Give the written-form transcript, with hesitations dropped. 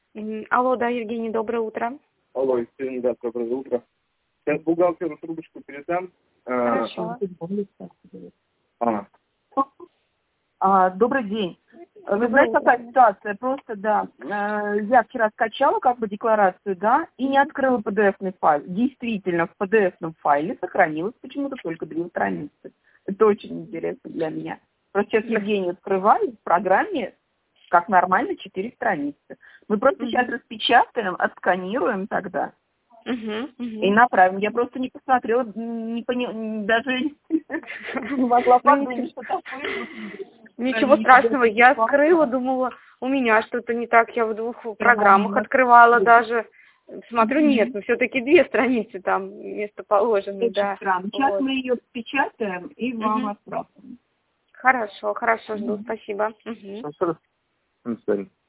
Алло, да, Евгений, доброе утро. Алло, Екатерина, да, доброе утро. Сейчас бухгалтеру трубочку передам. Хорошо. Добрый день. Вы знаете, какая ситуация? Просто, да, я вчера скачала как бы декларацию, да, и не открыла PDF-ный файл. Действительно, в PDF-ном файле сохранилось почему-то только 2 страницы. Это очень интересно для меня. Просто сейчас Евгений открывали в программе, как нормально, 4 страницы. Мы просто сейчас распечатаем, отсканируем тогда. И направим. Я просто не посмотрела, даже не могла подумать, что такое. Ничего страшного, я скрыла, думала, у меня что-то не так, я в 2 программах открывала даже. Смотрю, нет, но все-таки 2 страницы там место положено, да. Сейчас мы ее печатаем и вам отправим. Хорошо, жду, спасибо. До свидания.